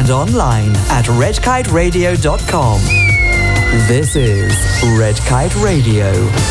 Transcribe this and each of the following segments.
and online at redkiteradio.com. This is Red Kite Radio.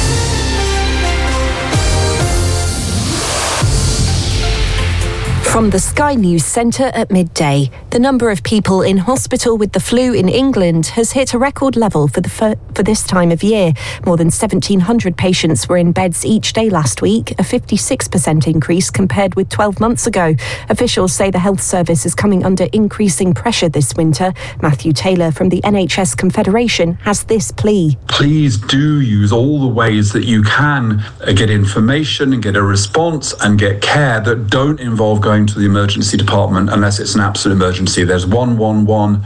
From the Sky News Centre at midday, the number of people in hospital with the flu in England has hit a record level for this time of year. More than 1,700 patients were in beds each day last week, a 56% increase compared with 12 months ago. Officials say the health service is coming under increasing pressure this winter. Matthew Taylor from the NHS Confederation has this plea. Please do use all the ways that you can get information and get a response and get care that don't involve going to the emergency department unless it's an absolute emergency. There's 111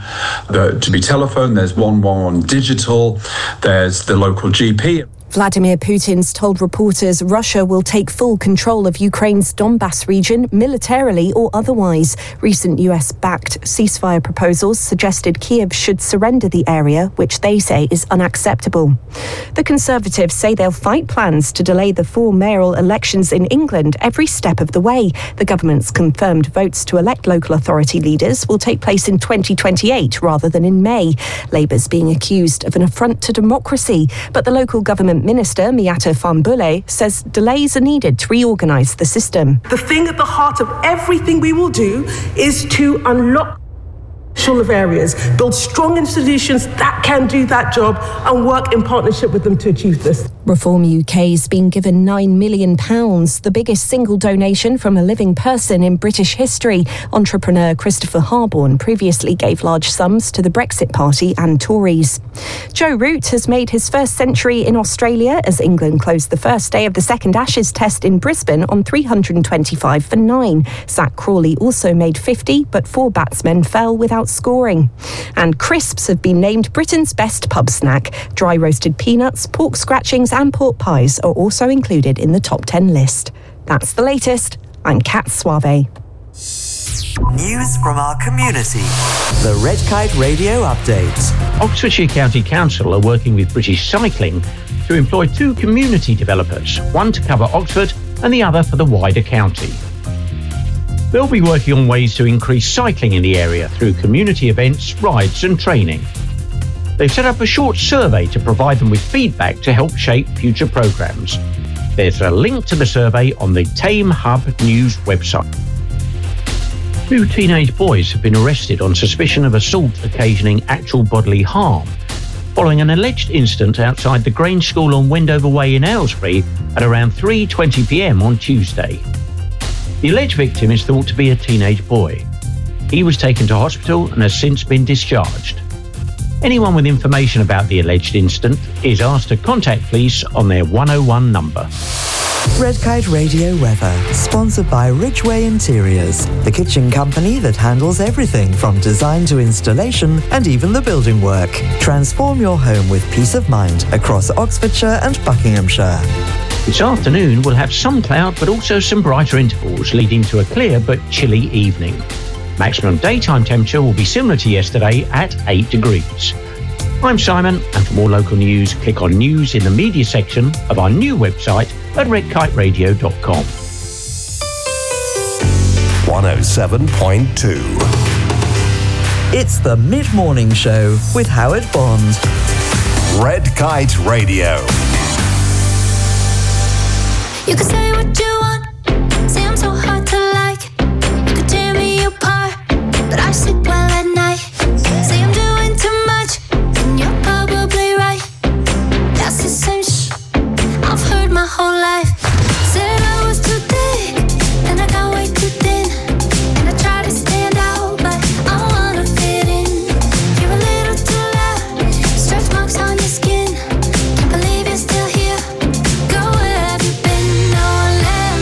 to be telephoned, there's 111 digital, there's the local GP. Vladimir Putin's told reporters Russia will take full control of Ukraine's Donbas region, militarily or otherwise. Recent US-backed ceasefire proposals suggested Kiev should surrender the area, which they say is unacceptable. The Conservatives say they'll fight plans to delay the 4 mayoral elections in England every step of the way. The government's confirmed votes to elect local authority leaders will take place in 2028 rather than in May. Labour's being accused of an affront to democracy, but the local government Minister Miata Fahnbulleh says delays are needed to reorganise the system. The thing at the heart of everything we will do is to unlock of areas, build strong institutions that can do that job and work in partnership with them to achieve this. Reform UK's been given £9 million, the biggest single donation from a living person in British history. Entrepreneur Christopher Harborne previously gave large sums to the Brexit Party and Tories. Joe Root has made his first century in Australia as England closed the first day of the second Ashes test in Brisbane on 325 for 9. Zach Crawley also made 50, but 4 batsmen fell without scoring. And crisps have been named Britain's best pub snack. Dry roasted peanuts, pork scratchings and pork pies are also included in the top 10 list. That's the latest. I'm Kat Suave. News from our community. The Red Kite Radio Update. Oxfordshire County Council are working with British Cycling to employ 2 community developers, one to cover Oxford and the other for the wider county. They'll be working on ways to increase cycling in the area through community events, rides and training. They've set up a short survey to provide them with feedback to help shape future programmes. There's a link to the survey on the Tame Hub News website. 2 teenage boys have been arrested on suspicion of assault occasioning actual bodily harm, following an alleged incident outside the Grange School on Wendover Way in Aylesbury at around 3:20 p.m. on Tuesday. The alleged victim is thought to be a teenage boy. He was taken to hospital and has since been discharged. Anyone with information about the alleged incident is asked to contact police on their 101 number. Red Kite Radio weather, sponsored by Ridgeway Interiors, the kitchen company that handles everything from design to installation and even the building work. Transform your home with peace of mind across Oxfordshire and Buckinghamshire. This afternoon we'll have some cloud but also some brighter intervals leading to a clear but chilly evening. Maximum daytime temperature will be similar to yesterday at 8 degrees. I'm Simon, and for more local news, click on News in the Media section of our new website at redkiteradio.com. 107.2. It's the Mid-Morning Show with Howard Bond. Red Kite Radio. You can say what you want, say I'm so hard to like. You could tear me apart, but I sleep well at night. Say I'm doing too much, and you're probably right. That's the same I've heard my whole life. Said I was too thick, then I got way too thin. And I try to stand out, but I wanna fit in. You're a little too loud, stretch marks on your skin. Can't believe you're still here. Girl, where have you been? No one left.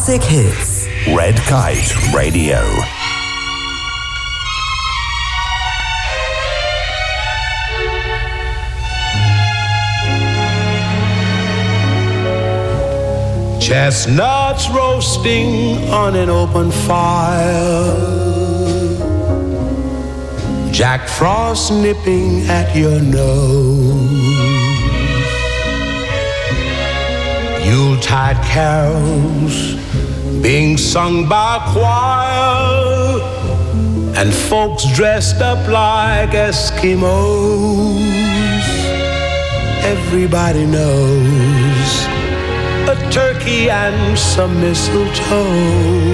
classic hits. Red Kite Radio. Chestnuts roasting on an open fire, Jack Frost nipping at your nose, Yuletide carols being sung by choir, and folks dressed up like Eskimos. Everybody knows a turkey and some mistletoe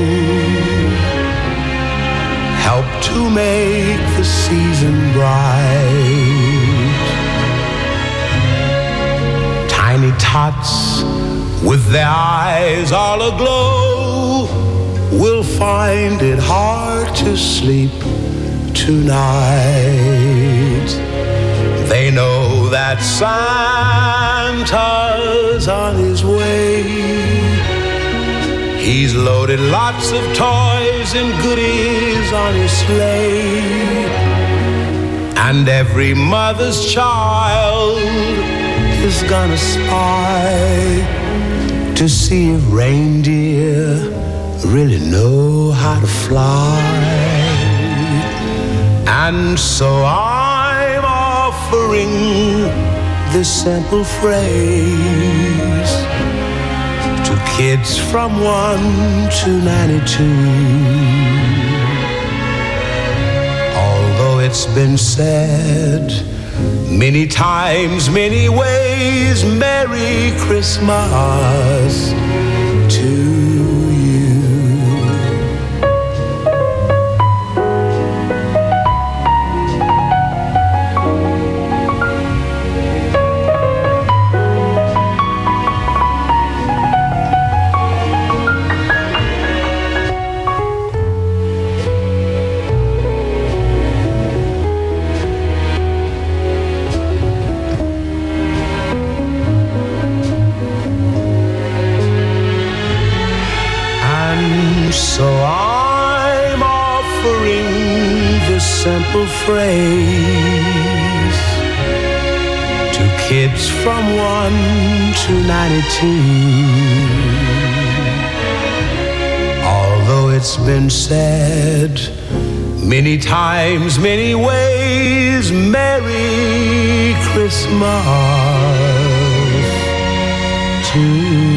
help to make the season bright. Tiny tots with their eyes all aglow will find it hard to sleep tonight. They know that Santa's on his way. He's loaded lots of toys and goodies on his sleigh. And every mother's child is gonna spy to see if reindeer really know how to fly. And so I'm offering this simple phrase to kids from 1 to 92. Although it's been said many times, many ways, Merry Christmas to you. So I'm offering this simple phrase to kids from 1 to 92. Although it's been said many times, many ways, Merry Christmas to you.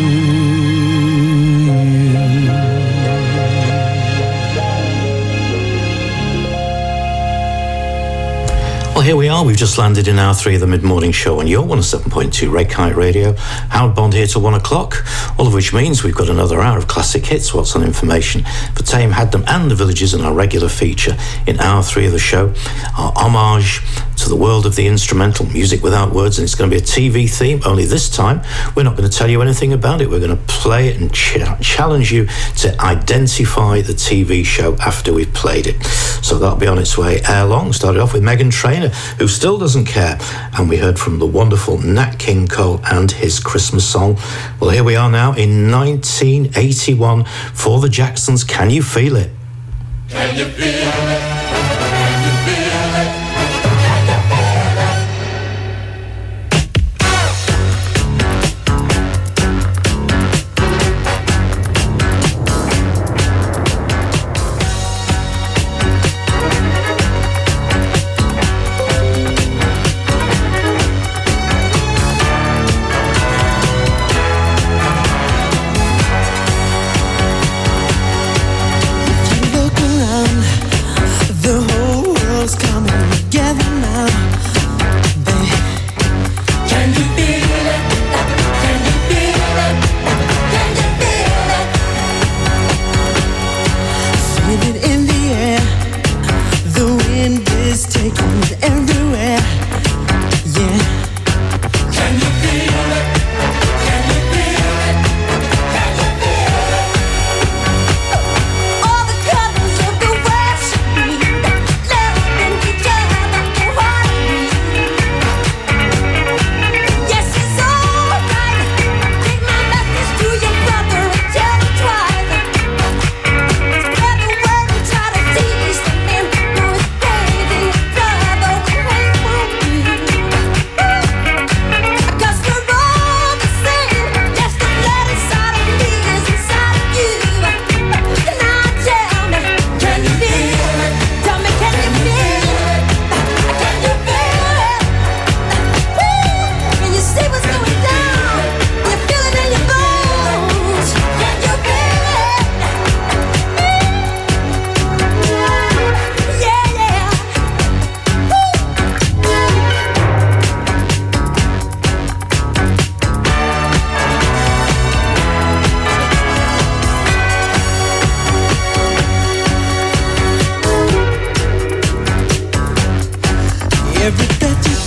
Well, here we are. We've just landed in hour 3 of the mid-morning show on your 107.2 Red Kite Radio. Howard Bond here till 1 o'clock, all of which means we've got another hour of classic hits, what's on information for Tame, Hadnam and the Villages, in our regular feature in hour 3 of the show. Our homage to the world of the instrumental, music without words, and it's going to be a TV theme, only this time we're not going to tell you anything about it. We're going to play it and challenge you to identify the TV show after we've played it. So that'll be on its way ere long. Started off with Meghan Trainor, who still doesn't care, and we heard from the wonderful Nat King Cole and his Christmas song. Well, here we are now in 1981 for the Jacksons. Can you feel it? Can you feel it?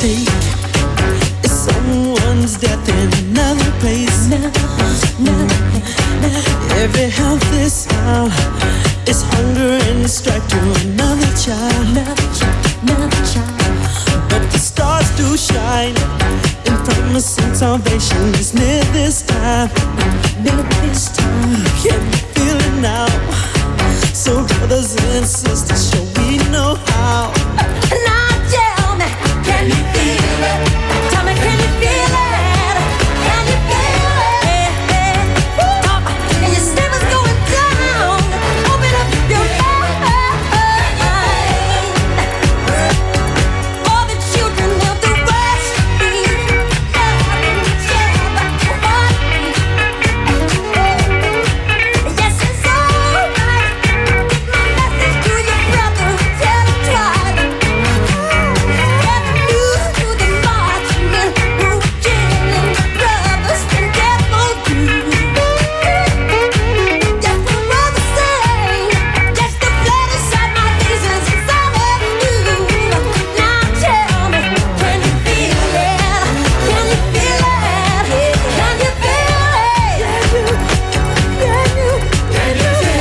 fake. It's someone's death in another place. Every health is foul. It's hunger and strife to another child. But the stars do shine, and promising salvation is near this time. Can you feel it now? So brothers and sisters, show we know how. Now tell me, can you feel it? Tell me, can you feel it? Can you feel it? And your stomach's going down. Open up your mind. All the children of the West need love and share my heart. Yes, it's alright. Get my message to your brother. Tell him twice. Get the news to the marching men who killing brothers and devil do. Yes, the brother say, yes, the blood inside my veins is all of you. Now tell me, can you feel it? Can you feel it? Can you feel it? Can you feel it? Can you feel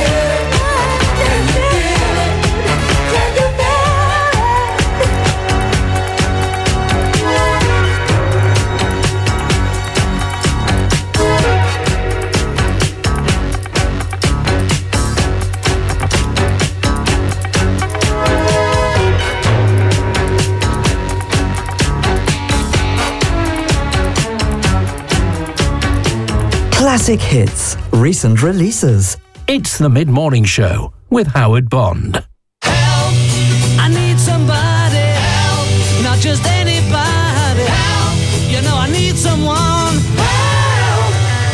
Classic hits, recent releases. It's the Mid-Morning Show with Howard Bond. Help! I need somebody. Help! Not just anybody. Help! You know I need someone. Help!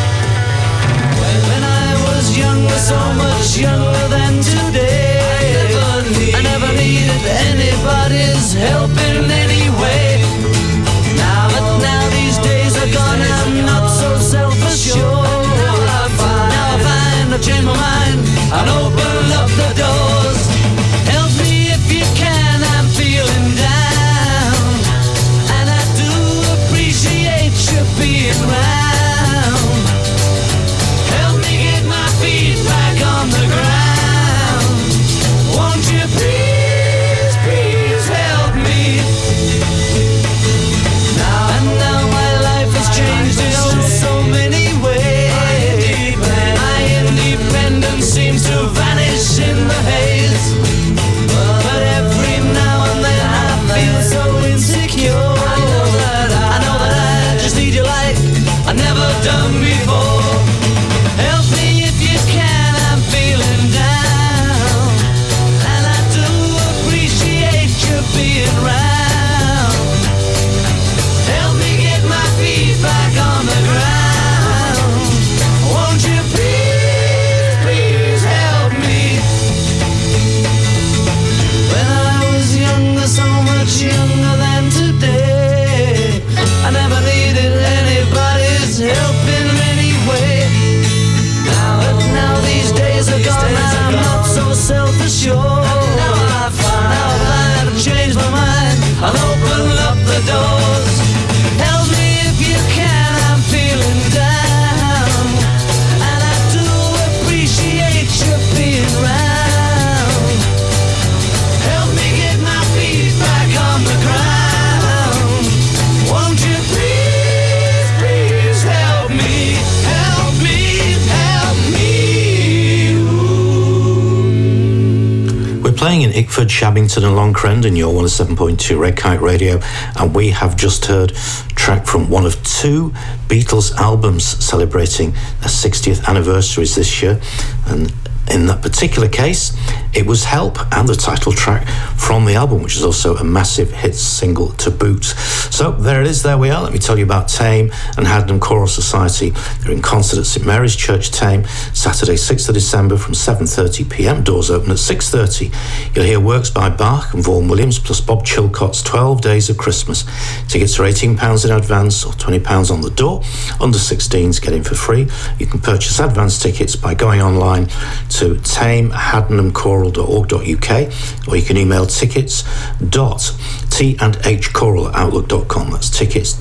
When I was younger, so much younger than today, I never needed anybody's help in any way. Now these days are gone, I'm not so self-assured. Now I find I've changed my mind and open up the doors. Help me if you can, I'm feeling down, and I do appreciate you being round. Help me get my feet back on the ground. Won't you please, please help me? Now my life has changed in so many ways. My independence seems to vanish in the haze. But every now and then I feel so insecure. I know that I just need you like I've never done before. Help me if you can, I'm feeling down, and I do appreciate you being round. Help me get my feet back on the ground. Won't you please, please help me? When I was younger, so much younger than today, I never needed anybody's help in any way. Now these days are gone, I'm not so self-assured. Now I find I've changed my mind, I'll open up the doors. Help me if you can, I'm feeling down, and I do appreciate you being round. Help me get my feet back on the ground. Won't you please, please help me? Help me, help me. We're playing in Ickford, Shabbington and Longcrend in your 107.2 Red Kite Radio, and we have just heard a track from one of two Beatles albums celebrating their 60th anniversaries this year, and in that particular case it was Help and the title track from the album, which is also a massive hit single to boot. So So there it is, there we are. Let me tell you about Tame and Haddenham Choral Society. They're in concert at St Mary's Church, Tame, Saturday 6th of December from 7:30pm. Doors open at 6:30. You'll hear works by Bach and Vaughan Williams plus Bob Chilcott's 12 Days of Christmas. Tickets are £18 in advance or £20 on the door. Under 16s get in for free. You can purchase advance tickets by going online to tamehaddenhamchoral.org.uk, or you can email tickets.t&hchoral@outlook.com. That's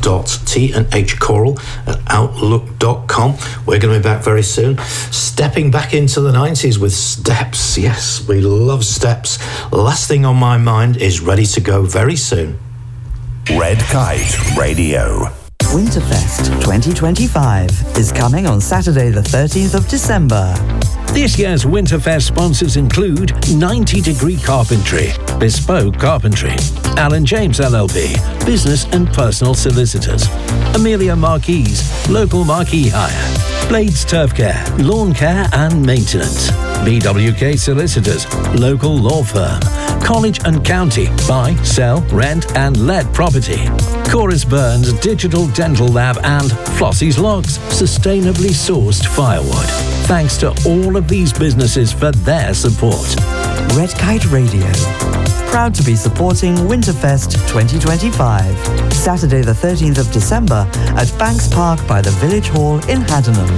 tickets.t&hchoral@outlook.com. We're going to be back very soon, stepping back into the 90s with Steps. Yes, we love Steps. Last thing on my mind is Ready to Go very soon. Red Kite Radio. Winterfest 2025 is coming on Saturday the 13th of December. This year's Winterfest sponsors include 90 Degree Carpentry, Bespoke Carpentry, Alan James LLP, Business and Personal Solicitors, Amelia Marquise, Local Marquee Hire, Blades Turf Care, Lawn Care and Maintenance, BWK Solicitors, Local Law Firm, College and County, Buy, Sell, Rent and Let Property, Chorus Burns Digital Dental Lab and Flossie's Logs, sustainably sourced firewood. Thanks to all of these businesses for their support. Red Kite Radio, proud to be supporting Winterfest 2025, Saturday the 13th of December at Banks Park by the Village Hall in Haddenham.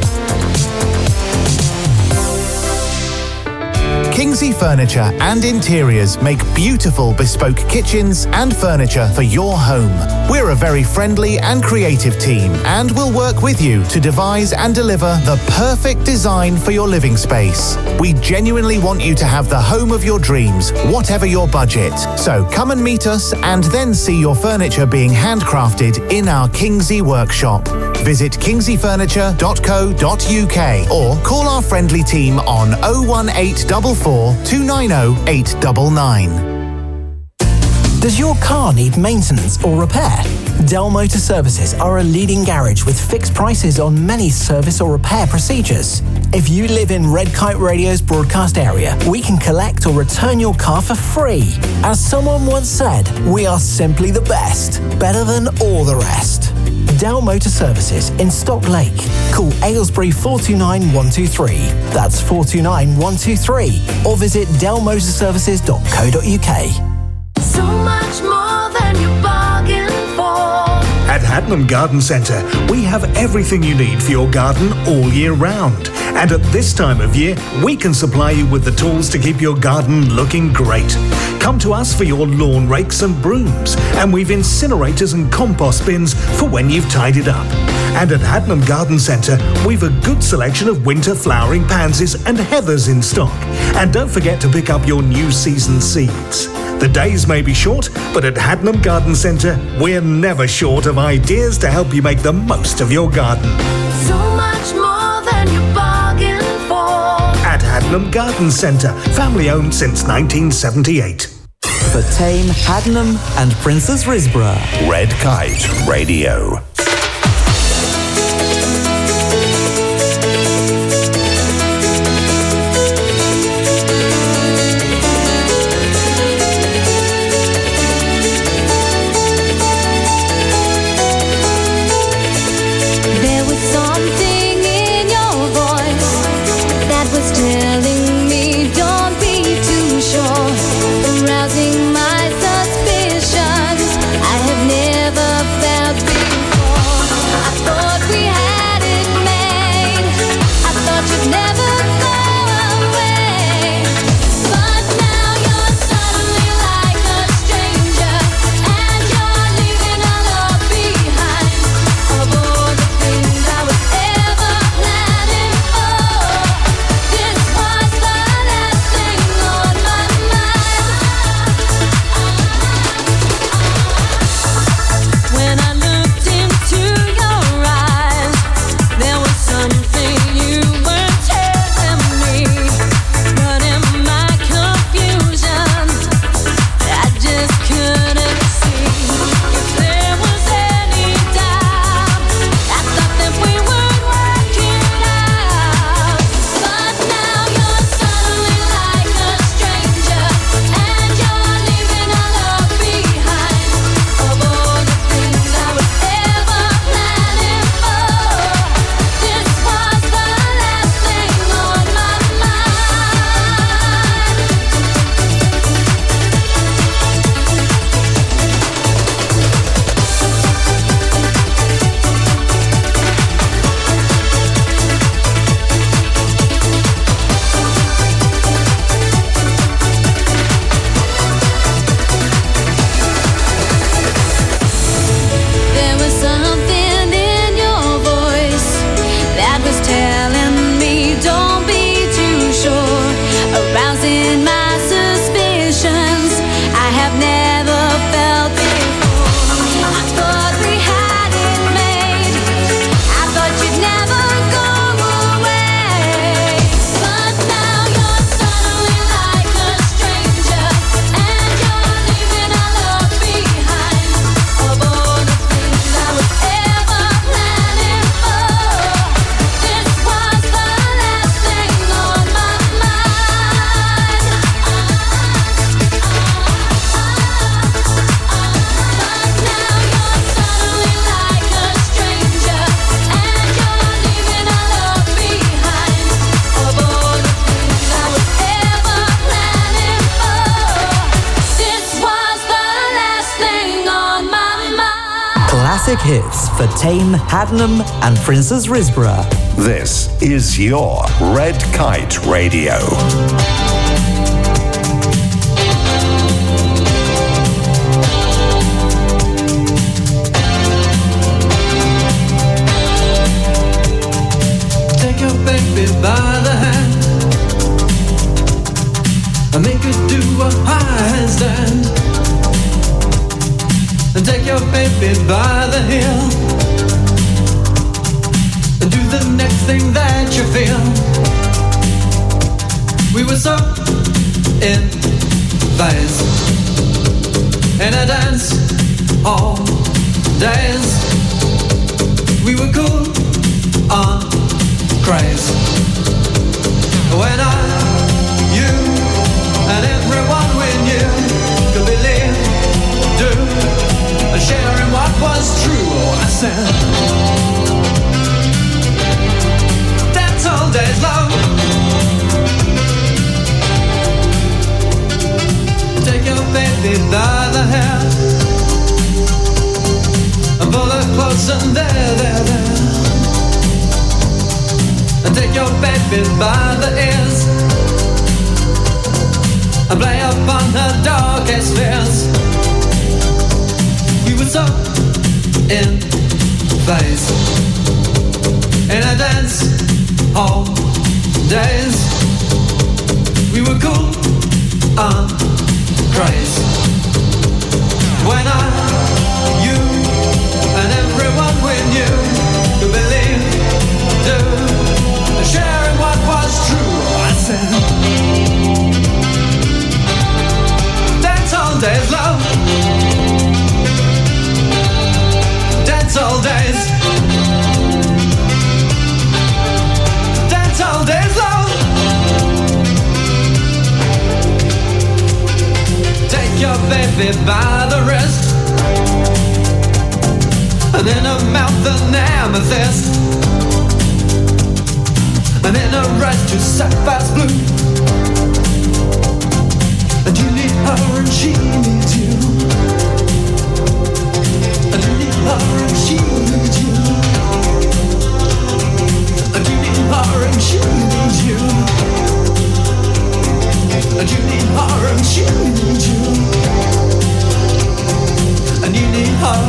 Kingsley Furniture and Interiors make beautiful bespoke kitchens and furniture for your home. We're a very friendly and creative team and will work with you to devise and deliver the perfect design for your living space. We genuinely want you to have the home of your dreams, whatever your budget. So come and meet us and then see your furniture being handcrafted in our Kingsley workshop. Visit kingsleyfurniture.co.uk or call our friendly team on 01844 290 899. Does your car need maintenance or repair? Dell Motor Services are a leading garage with fixed prices on many service or repair procedures. If you live in Red Kite Radio's broadcast area, we can collect or return your car for free. As someone once said, we are simply the best, better than all the rest. Dell Motor Services in Stock Lake. Call Aylesbury 429 123. That's 429 123. Or visit dellmotorservices.co.uk. So much more than you bargained for. At Haddenham Garden Centre, we have everything you need for your garden all year round. And at this time of year, we can supply you with the tools to keep your garden looking great. Come to us for your lawn rakes and brooms, and we've incinerators and compost bins for when you've tidied up. And at Haddenham Garden Centre, we've a good selection of winter flowering pansies and heathers in stock. And don't forget to pick up your new season seeds. The days may be short, but at Haddenham Garden Centre, we're never short of ideas to help you make the most of your garden. So much more than you bargained for. At Haddenham Garden Centre, family owned since 1978. For Tame, Haddenham and Princess Risborough. Red Kite Radio. Arousing my suspicions I have never felt before. classic hits for Tame, Haddenham and Princess Risborough. This is your Red Kite Radio. Take your baby by the hand and make her do a handstand. And take your baby by the heel and do the next thing that you feel. We were so in phase in a dance all days. We were cool on craze when you and everyone we knew could believe, do, and share in what was true. Oh, I said, dance all days long. Take your baby by the hair and pull her close and there. And take your baby by the ears and play upon her darkest fears. We were so in phase in a dance all days. We were cool on craze when you and everyone we knew could believe, do, sharing what was true. I said, dance all days, love. Dance all days. Dance all days, love. Take your baby by the wrist and in her mouth an amethyst, and in her eyes two sapphire's blue. And you need her and she needs you. And you need her and she needs you. And you need her and she needs you. And you need her and she needs you. And you need her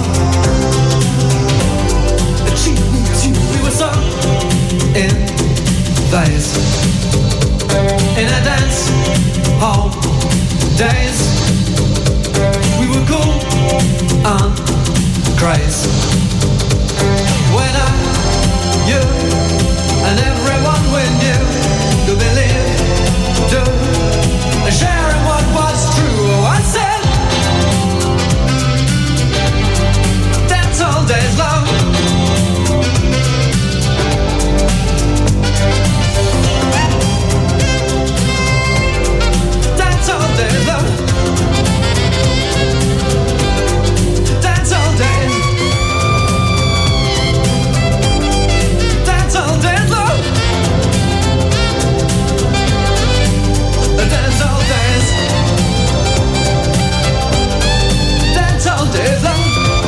and she needs you. We were so in phase in a dance hall days. We were cool on craze when you and everyone we knew could believe, do, and sharing what was true. Oh, I said, dance all days long. Dance all days long. Dance all days. Dance all days long. Dance all days. Dance all days long.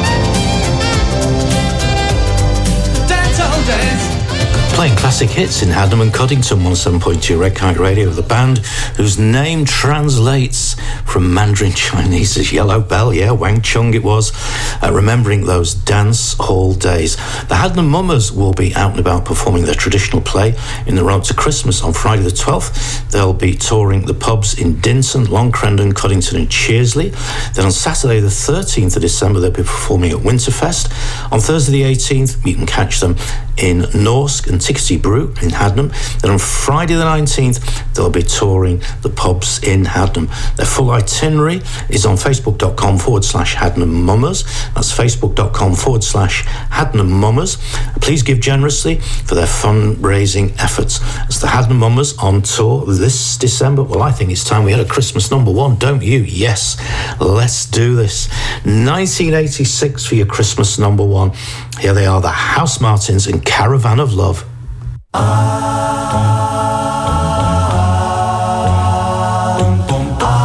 Dance all days. Playing classic hits in Haddenham and Coddington, 107.2 Red Kite Radio, with a band whose name translates from Mandarin Chinese as Yellow Bell. Yeah, Wang Chung it was. Remembering those dance hall days. The Haddenham Mummers will be out and about performing their traditional play in the run up to Christmas on Friday the 12th. They'll be touring the pubs in Dinton, Long Crendon, Coddington and Cheersley. Then on Saturday the 13th of December they'll be performing at Winterfest. On Thursday the 18th you can catch them in Norsk and Tixty Brew in Haddenham. Then on Friday the 19th they'll be touring the pubs in Haddenham. Their full itinerary is on facebook.com/Haddenham Mummers. That's facebook.com/Haddenham Mummers. Please give generously for their fundraising efforts. As the Haddenham Mummers on tour this December. Well, I think it's time we had a Christmas number one, don't you? Yes, let's do this. 1986 for your Christmas number one. Here they are, the House Martins and Caravan of Love.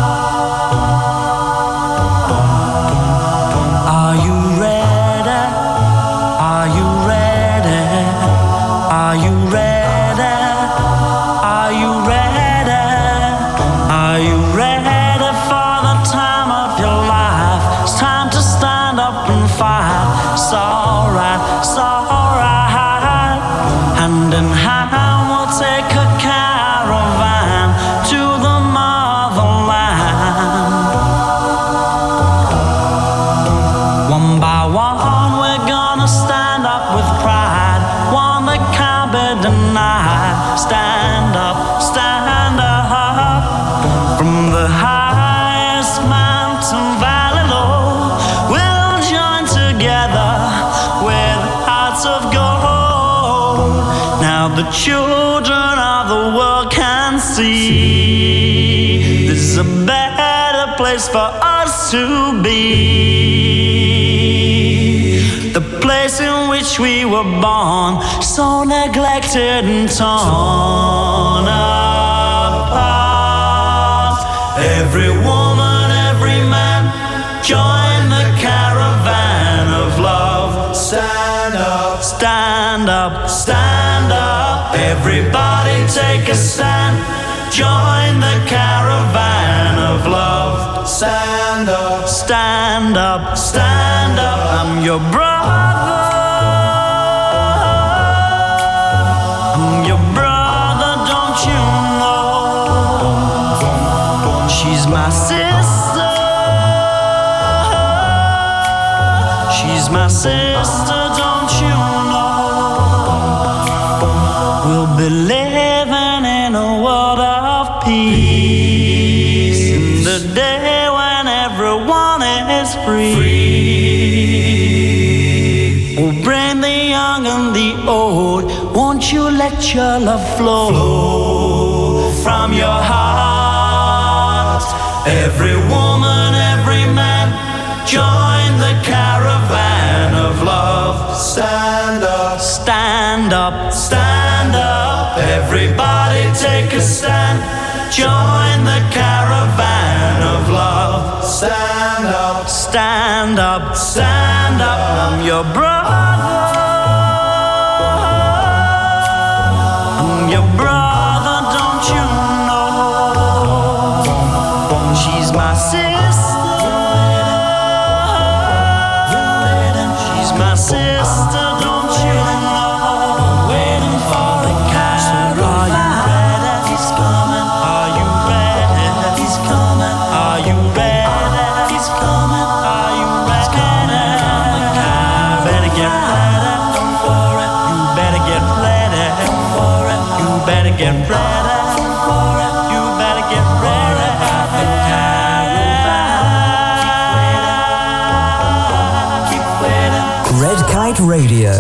Are you ready it's alright, it's alright. Hand in hand we'll take a caravan to the motherland. One by one we're gonna stand up with pride, one that can't be denied. Stand up, stand up. From the highest mountain valley low, we'll join together with hearts of gold. Now the children of the world can see this is a better place for us to be. The place in which we were born, so neglected and torn apart. Every woman, every man, join the caravan of love. Stand up, stand up, stand up. Everybody take a stand. Join the caravan of love. Stand up, stand up, stand up. I'm your brother. I'm your brother, don't you know? She's my sister. She's my sister, don't you know? We'll be living in a world of peace, in the day when everyone is free. We'll bring the young and the old. Won't you let your love flow from your heart? Every woman, every man, join the caravan of love. Stand up, stand up, stand up. Everybody take a stand. Join the caravan of love. Stand up, stand up, stand up. I'm your brother. I'm your brother, don't you know? She's my sister. She's my sister, don't you know? Waiting for the caravan. He's coming. Are you ready? He's coming. Are you ready? He's coming. Are you ready? Better get ready for it. You better get ready for it. You better get ready for it. You better get ready. The caravan. Keep waiting. Red Kite Radio.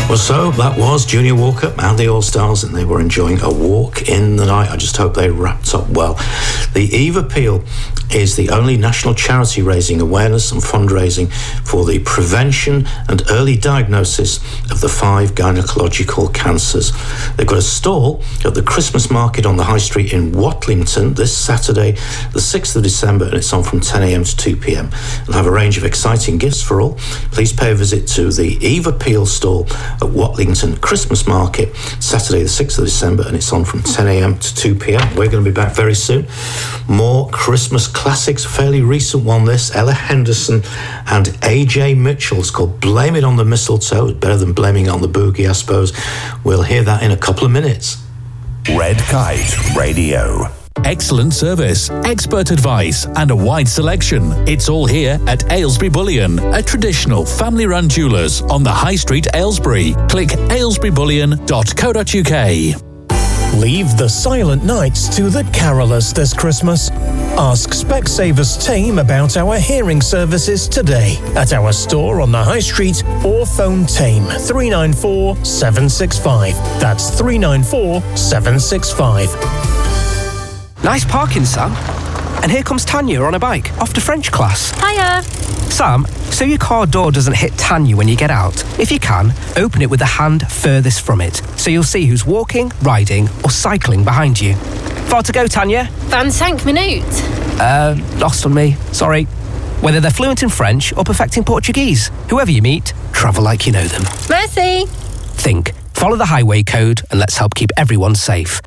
Well, so that was Junior Walker and the All-Stars, and they were enjoying a walk in the night. I just hope they wrapped up well. The Eve Appeal is the only national charity raising awareness and fundraising for the prevention and early diagnosis of the 5 gynecological cancers. They've got a stall at the Christmas market on the High Street in Watlington this Saturday, the 6th of December, and it's on from 10 a.m. to 2 p.m. They'll have a range of exciting gifts for all. Please pay a visit to the Eve Appeal stall at Watlington Christmas Market, Saturday the 6th of December, and it's on from 10 a.m. to 2 p.m. We're going to be back very soon. More Christmas classics, fairly recent one this, Ella Henderson and AJ Mitchell. It's called Blame It on the Mistletoe. It's better than blaming it on the boogie, I suppose. We'll hear that in a couple of minutes. Red Kite Radio. Excellent service, expert advice, and a wide selection. It's all here at Aylesbury Bullion, a traditional family-run jewellers on the High Street, Aylesbury. Click aylesburybullion.co.uk. Leave the silent nights to the carolers this Christmas. Ask Specsavers team about our hearing services today at our store on the High Street or phone team 394 765. That's 394 765. Nice parking, Sam. And here comes Tanya on a bike, off to French class. Hiya. Sam, so your car door doesn't hit Tanya when you get out. If you can, open it with the hand furthest from it, so you'll see who's walking, riding, or cycling behind you. Far to go, Tanya? 25 minutes. Lost on me. Sorry. Whether they're fluent in French or perfecting Portuguese, whoever you meet, travel like you know them. Merci. Think. Follow the highway code and let's help keep everyone safe.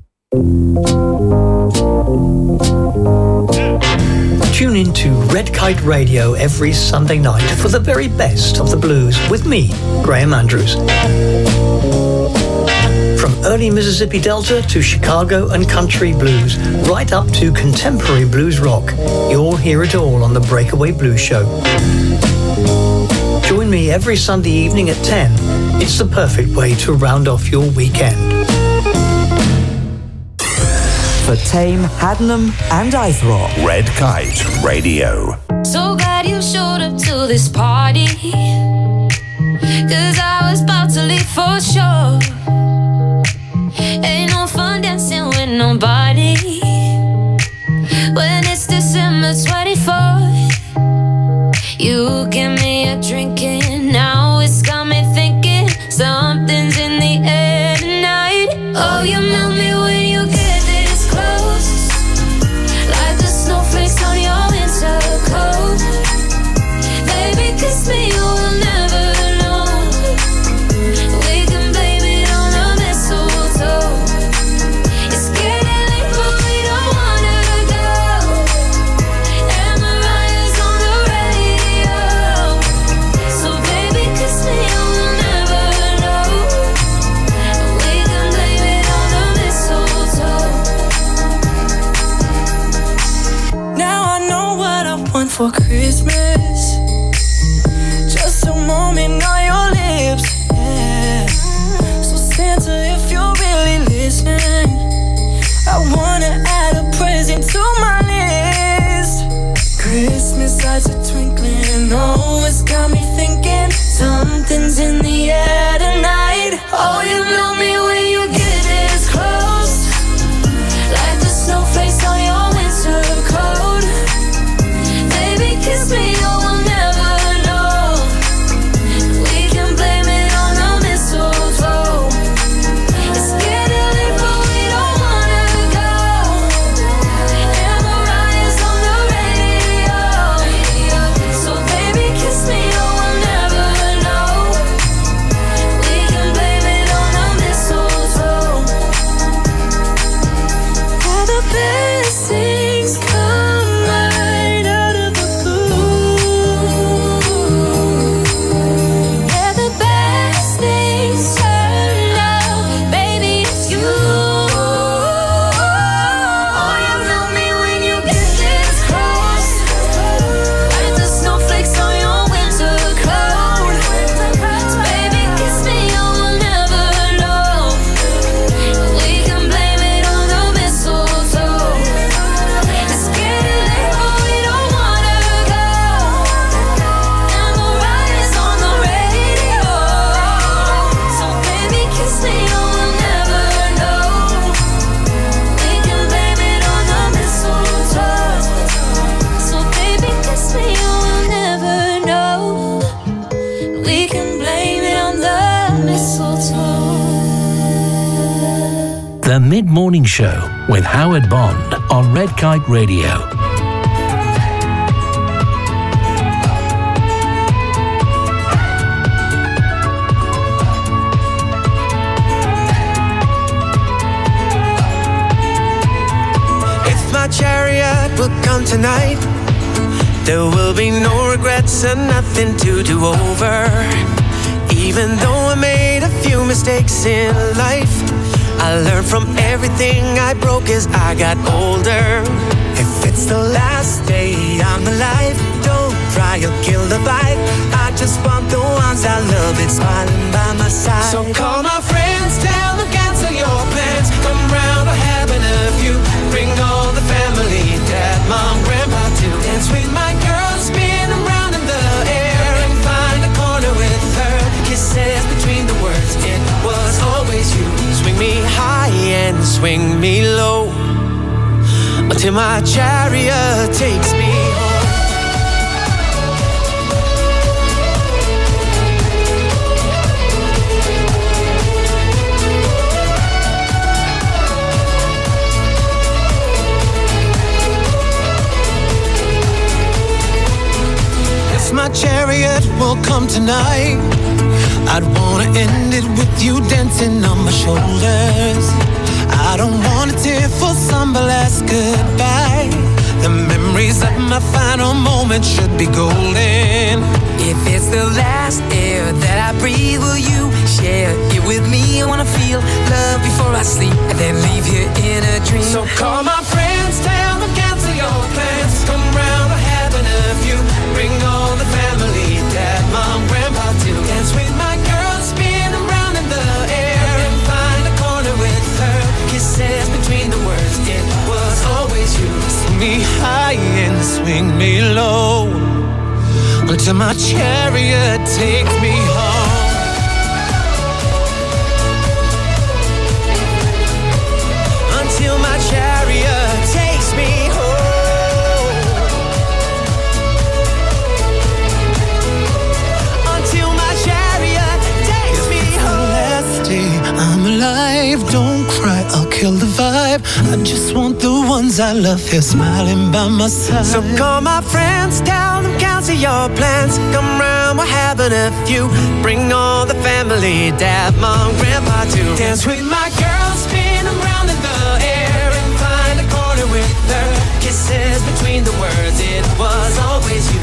Tune in to Red Kite Radio every Sunday night for the very best of the blues with me, Graham Andrews. From early Mississippi Delta to Chicago and country blues, right up to contemporary blues rock, you'll hear it all on the Breakaway Blues Show. Join me every Sunday evening at 10. It's the perfect way to round off your weekend. For Tame, Haddenham and Eythrop. Red Kite Radio. So glad you showed up to this party, 'cause I was about to leave for sure. Ain't no fun dancing with nobody when it's December 24th. You give me a drink and now it's got me thinking something's in the air tonight. Oh, you melt me when you get this close, like the snowflakes on your winter coat. Baby, kiss me, you will never know. We can blame it on the mistletoe. It's getting late, but we don't wanna go. And Mariah's on the radio. So baby, kiss me, you will never know. We can blame it on the mistletoe. Now I know what I want for Christmas. Just a moment on your lips, yeah. So Santa, if you're really listening, I wanna add a present to my list. Christmas lights are twinkling, oh, it's got me thinking something's in the air tonight. Oh, you know me when you get this close, like the snowflakes on your winter coat. Baby, kiss me, you will never know. We can blame it on the mistletoe. It's getting late, but we don't wanna go. And Mariah's on the radio. So baby, kiss me, you will never know. We can blame it on the mistletoe. The Mid-Morning Show with Howard Bond on Red Kite Radio. If my chariot will come tonight, there will be no regrets and nothing to do over. Even though I made a few mistakes in life, I learned from everything I broke as I got older. If it's the last day I'm alive, don't try or kill the vibe. I just want the ones I love that's smiling by my side. So call my friends, tell them cancel your plans. Come round, we're having a few. Bring all the family, dad, mom, grandpa too. Dance with my girl, spin around in the air and find a corner with her. Kisses between the words, it was always you. Swing me high and swing me low, until my chariot takes me home. If my chariot will come tonight, I'd wanna end it with you dancing on my shoulders. I don't want a tearful samba last goodbye. The memories of my final moment should be golden. If it's the last air that I breathe, will you share it with me? I wanna feel love before I sleep and then leave you in a dream. So call my friends, tell them cancel your plans. Come round, we're having a few. Bring all the family, dad, mom, grandpa too. Dance with my girl, spin around in the air and find a corner with her. Kisses between the words, it was always you. Swing me high and swing me low, until my chariot takes me home. Until my chariot takes me home. Until my chariot takes me home. Last day I'm alive, don't cry, I'll kill the vibe. I just want the ones I love here smiling by my side. So call my friends, tell them cancel your plans. Come round, we're having a few. Bring all the family, dad, mom, grandpa too. Dance with my girl, spin around in the air and find a corner with her. Kisses between the words, it was always you.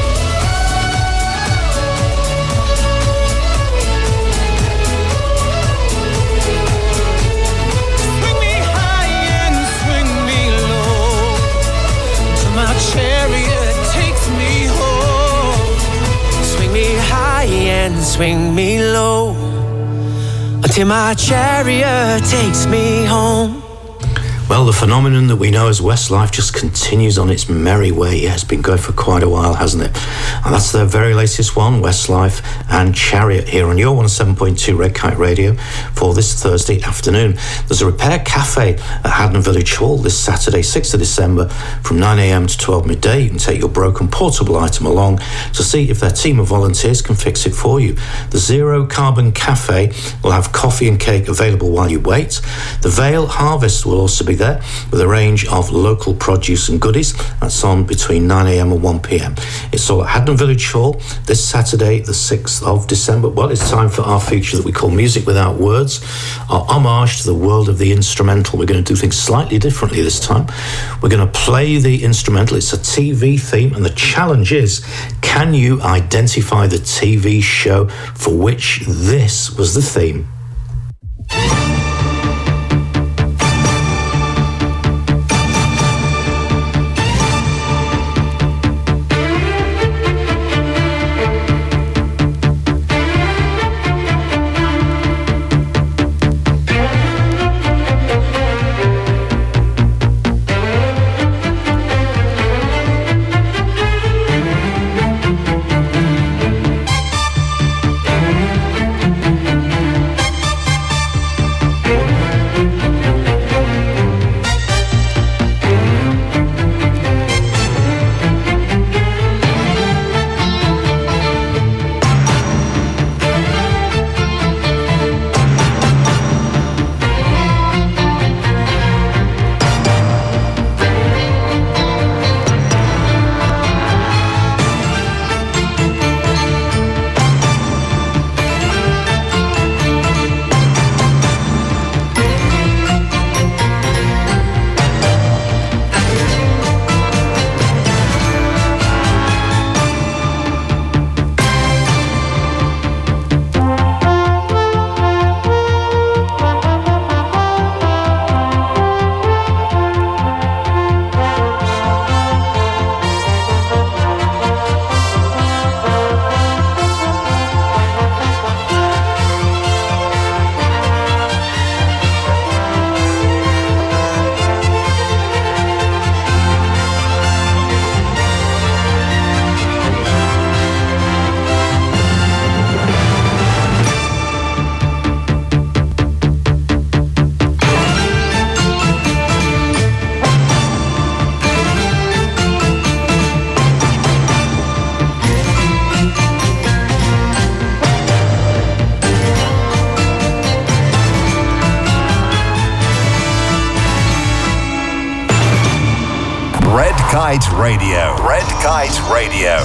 Chariot takes me home. Swing me high and swing me low, until my chariot takes me home. Well, the phenomenon that we know as Westlife just continues on its merry way. Yeah, it's been going for quite a while, hasn't it? And that's their very latest one, Westlife and Chariot, here on your 107.2 Red Kite Radio for this Thursday afternoon. There's a repair cafe at Haddon Village Hall this Saturday, 6th of December, from 9 a.m. to 12 midday. You can take your broken portable item along to see if their team of volunteers can fix it for you. The Zero Carbon Cafe will have coffee and cake available while you wait. The Vale Harvest will also be there with a range of local produce and goodies. That's on between 9 a.m. and 1 p.m. It's all at Haddon Village Hall this Saturday, the 6th of December. Well, it's time for our feature that we call Music Without Words, our homage to the world of the instrumental. We're going to do things slightly differently this time. We're going to play the instrumental. It's a TV theme, and the challenge is, can you identify the TV show for which this was the theme? Kite Radio. Red Kite Radio.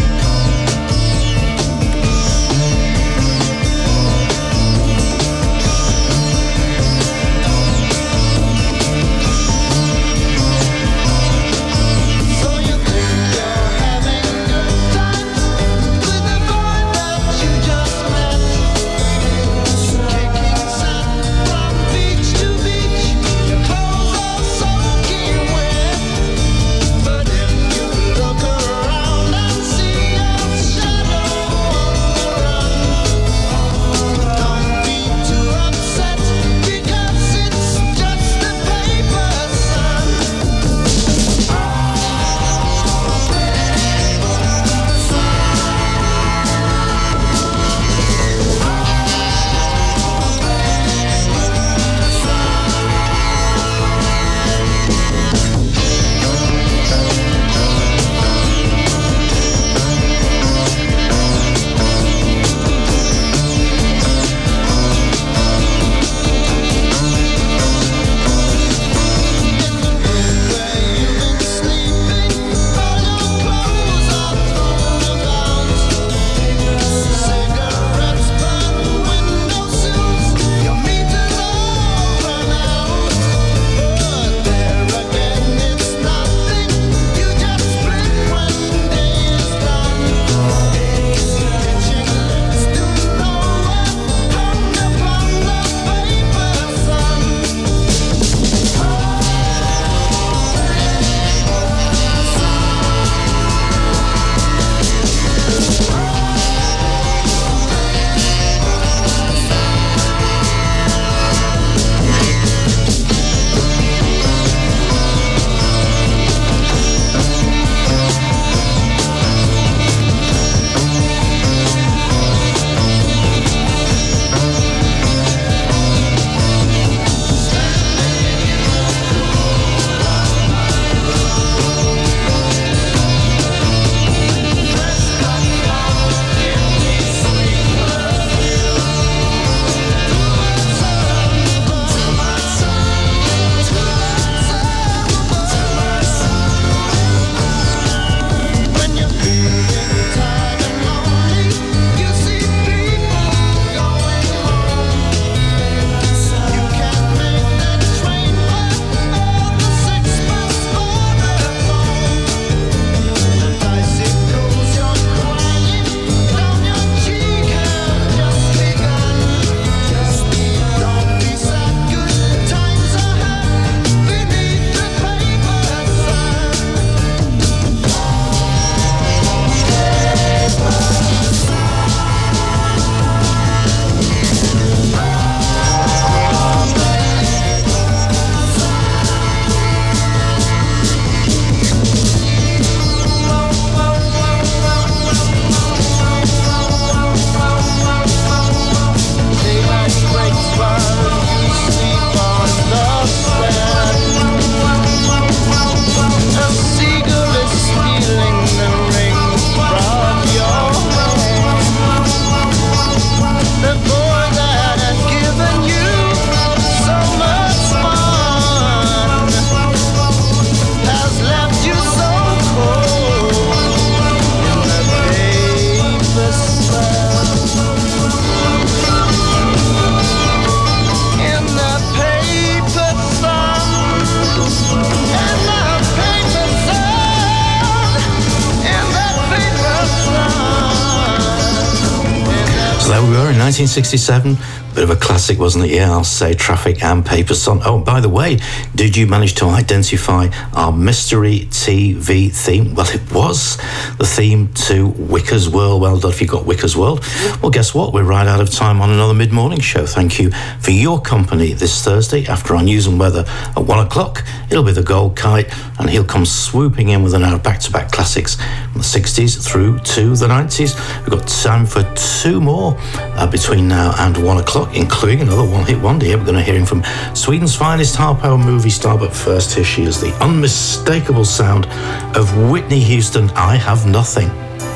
So there we were in 1967. Bit of a classic, wasn't it? Yeah, I'll say Traffic and Paper Son. Oh, by the way, did you manage to identify our mystery TV theme? Well, it was the theme to Wicker's World. Well done if you got Wicker's World. Well, guess what? We're right out of time on another mid-morning show. Thank you for your company this Thursday after our news and weather at 1 o'clock. It'll be the Gold Kite, and he'll come swooping in with an hour of back-to-back classics from the 60s through to the 90s. We've got time for two more between now and 1 o'clock, including another one-hit wonder here. We're going to hear him from Sweden's finest half-hour movie star, but first, here she is, the unmistakable sound of Whitney Houston, I Have Nothing.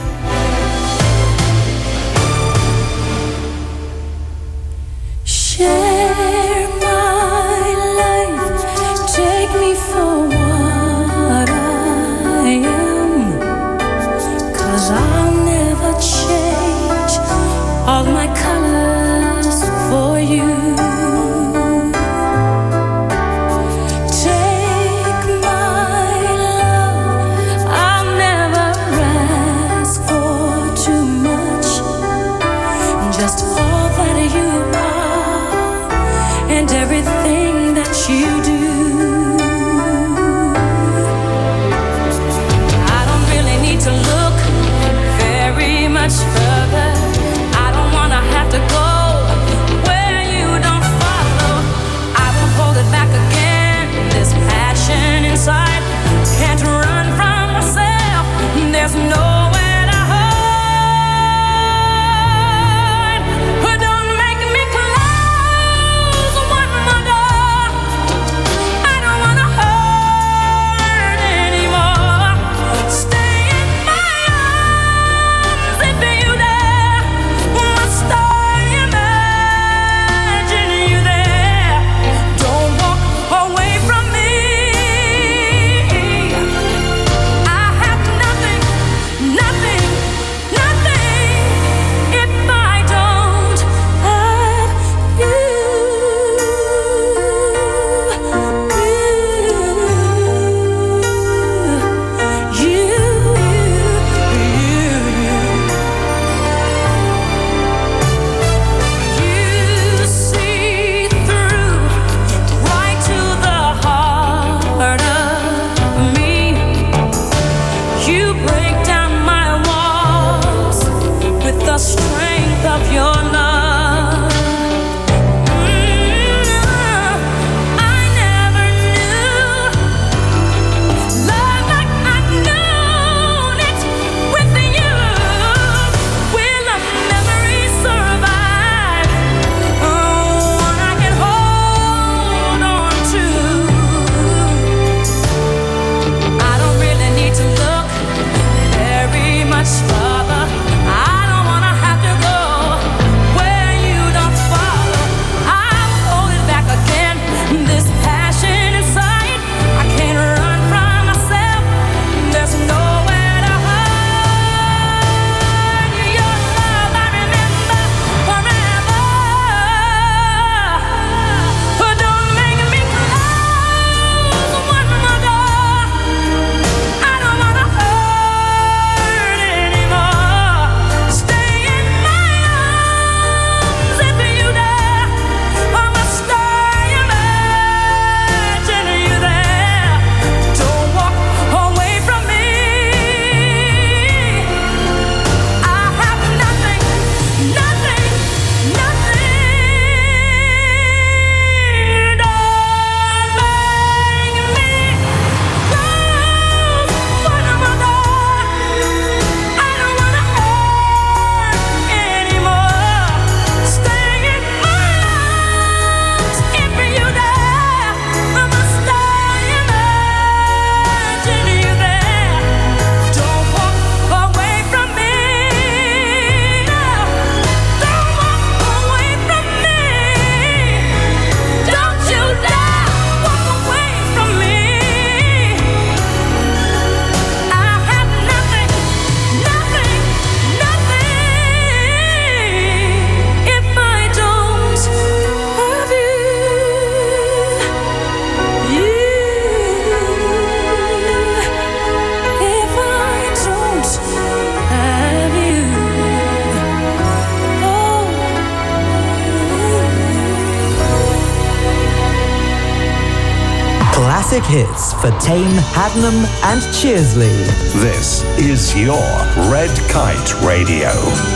Share my life, take me for what I 'cause I'll never change all my colors for you. Take my love, I'll never ask for too much, just all that you are and everything that you do. To look very much further. I don't wanna have to go where you don't follow. I won't hold it back again. This passion inside can't run from myself. There's nowhere to hide. But don't make me close one more door. I don't wanna hurt anymore. Stay strength of your love. I never knew love like I've known it with you. Will a memory survive? One I can hold on to. I don't really need to look very much further. Classic hits for Tame, Hadnam and Cheersley. This is your Red Kite Radio.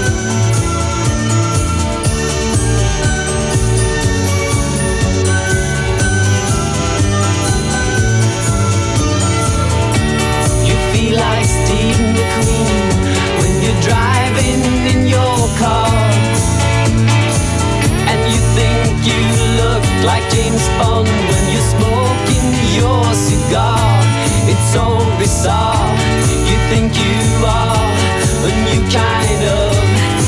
You feel like Steve McQueen when you're driving in your car, and you think you look like James Bond when you're smoking your cigar. It's so bizarre. You think you are a new kind of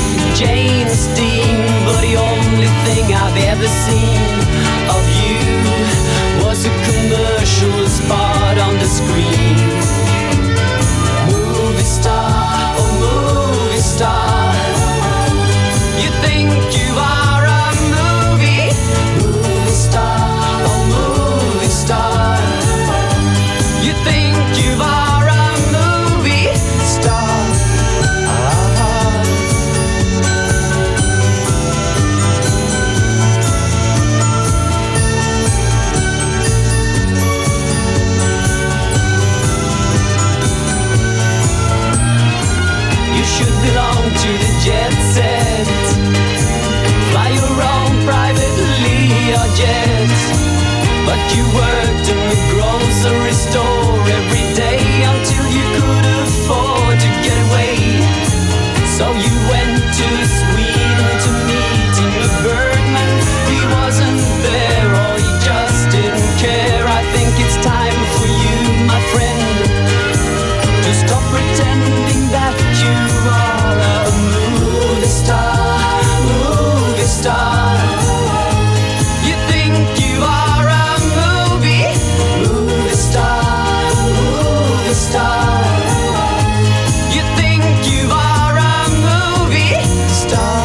belong to the jet set. Fly your own private Learjet. But you worked in the grocery store every day until you could afford to get away. So you went to Sweden to meet Ingmar Bergman. He wasn't there or he just didn't care. I think it's time for you, my friend, to stop pretending that you are a movie star, movie star. You think you are a movie star, movie star. You think you are a movie star.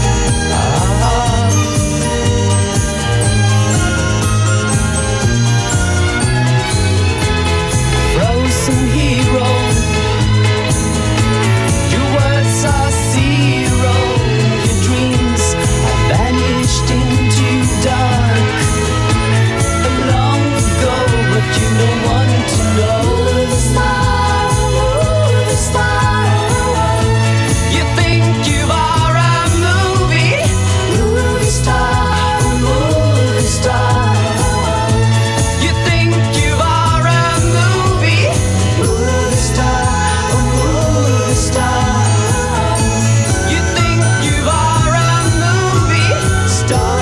Frozen hero, your words are zero. Your dreams have vanished into dark long ago, but you don't want to know. Movie star. You think you are a movie star, movie star. You think you are a movie star, movie star. You think you are a movie star.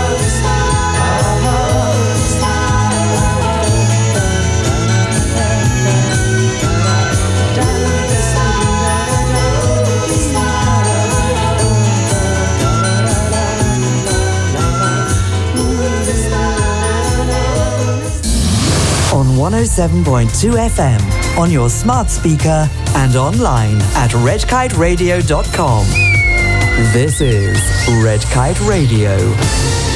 On 107.2 FM, on your smart speaker and online at redkiteradio.com. This is Red Kite Radio.